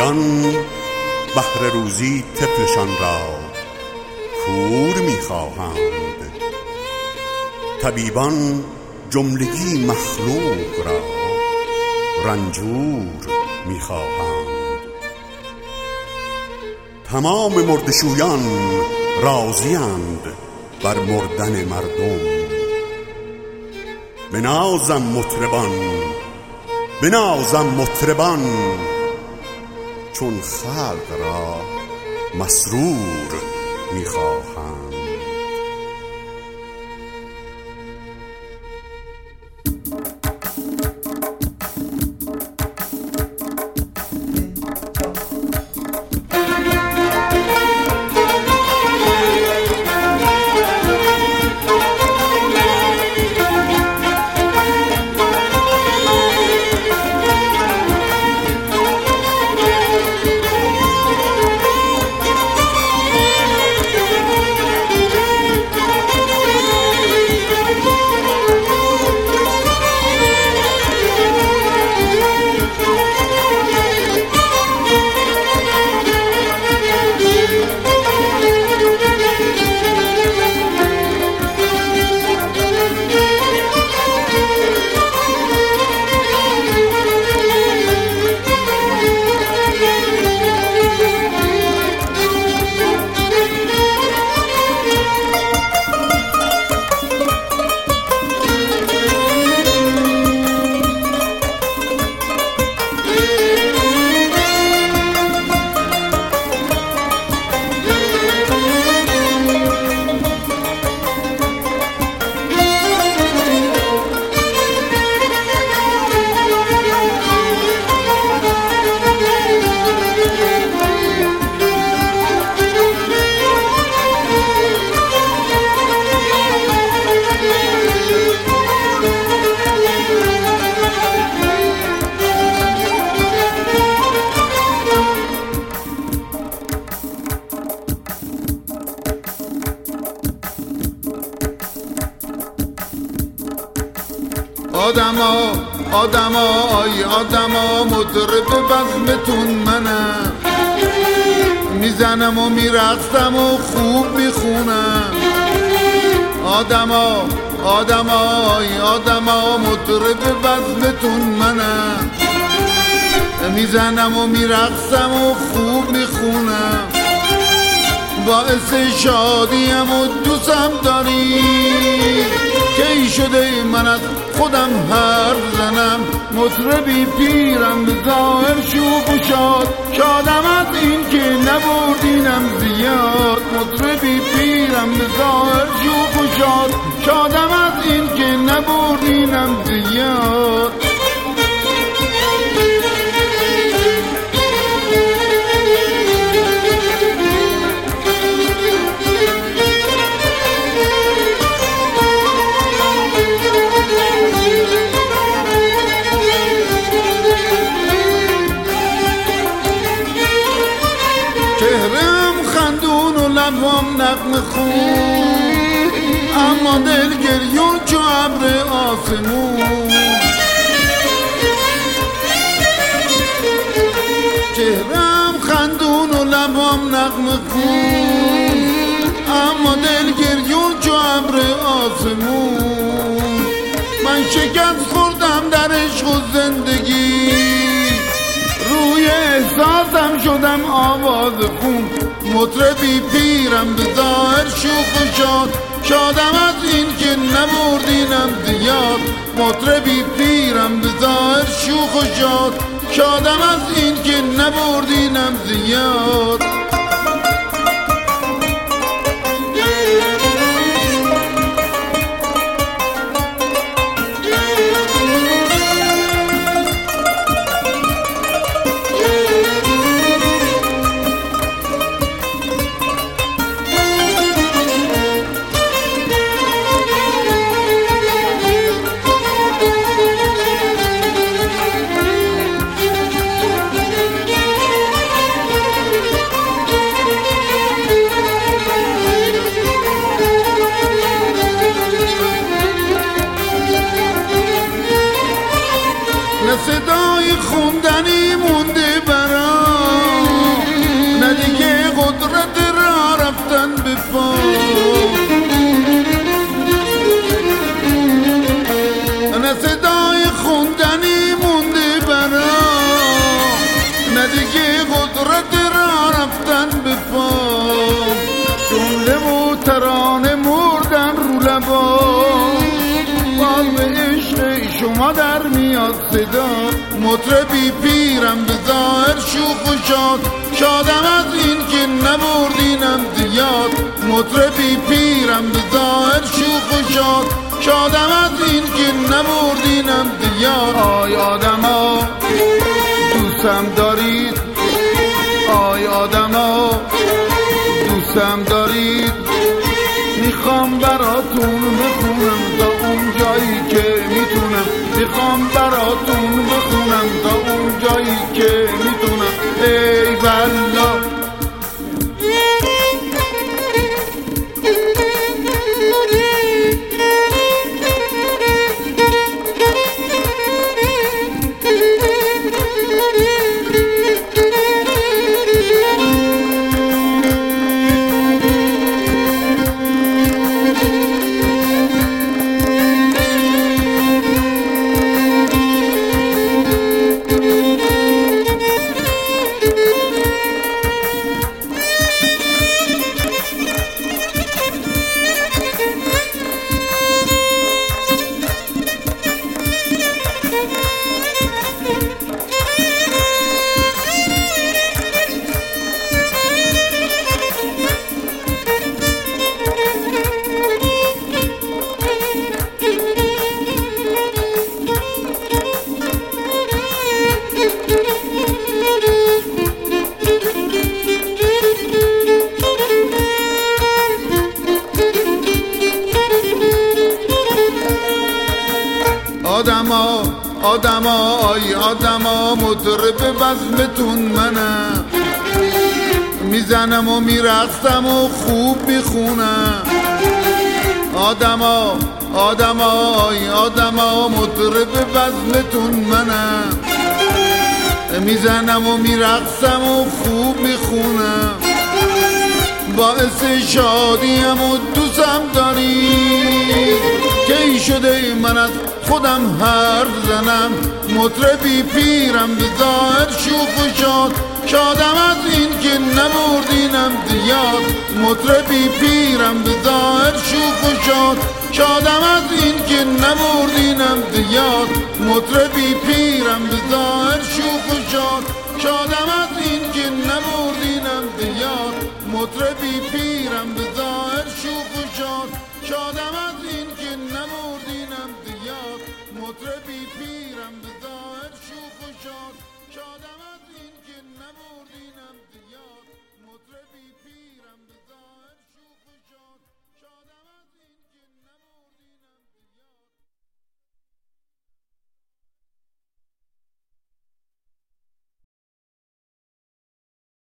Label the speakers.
Speaker 1: طبیبان بهر روزی طفلشان را کور می‌خواهند. طبیبان جملگی مخلوق را رنجور می‌خواهند. تمام مردشویان راضی‌اند بر مردن مردم. بنازم مطربان چون خلق را مسرور می‌خواهند.
Speaker 2: آدما مطرب بزمتون منم، میزنم و میرقصم و خوب میخونم. آدما مطرب بزمتون منم، میزنم و میرقصم و خوب میخونم. باعث شادیم و دوستم داری که ای شده من از خودم حرف زنم. مطربی پیرم به ظاهر شوخ و شاد، شادم از این که نبردینم زیاد. مطربی پیرم به ظاهر شوخ و شاد، شادم از این که نبردینم زیاد. چهرم خندون و لبم نغمه خون، اما دل گریون چو ابر آسمون. چهرم خندون و لبم نغمه خون، اما دل گریون چو ابر آسمون. من شکست خوردم در عشق و زندگی، روی احساسم شدم آواز خون. مطربی پیرم به ظاهر شوخ و شاد، شادم از این که نبردینم زیاد. مطربی پیرم به ظاهر شوخ و شاد، شادم از این که نبردینم زیاد. قدرت را رفتن به پا، نه صدای خوندنی مونده برا، نه دیگه قدرت را رفتن به پا، جمله و ترانه مردن رو لبا، باز به عشق شما در میاد صدا، مطربی پیرم به ظاهر شوخ و شاد، شادم از این که نبردینم زیاد، مطربی پیرم به ظاهر شوخ و شاد، شادم از این که نبردینم زیاد. آی آدما دوستم دارید، آی آدما دوستم دارید، میخوام براتون بخونم تا اون جایی که میتونم، میخوام براتون بخونم تا اون جایی که میتونم. ای والله آدما آی آدما مطرب بزمتون منم، میزنم و میرقصم و خوب میخونم. آدما آی آدما مطرب بزمتون منم، میزنم و میرقصم و خوب میخونم. باعث شادیم و دوستم دارید که ای شده من از خودم حرف زنم، مطربی پیرم به ظاهر شوخ و شاد، شادم از این که نبردینم زیاد، مطربی پیرم به ظاهر شوخ و شاد، شادم از این که نبردینم زیاد، مطربی پیرم به ظاهر شوخ و شاد، شادم از این که نبردینم زیاد، مطربی پیرم به ظاهر شوخ و شاد، شادم از این که نبردینم زیاد، مطربی پیرم به ظاهر شوخ و شاد، شادم از این که نبردینم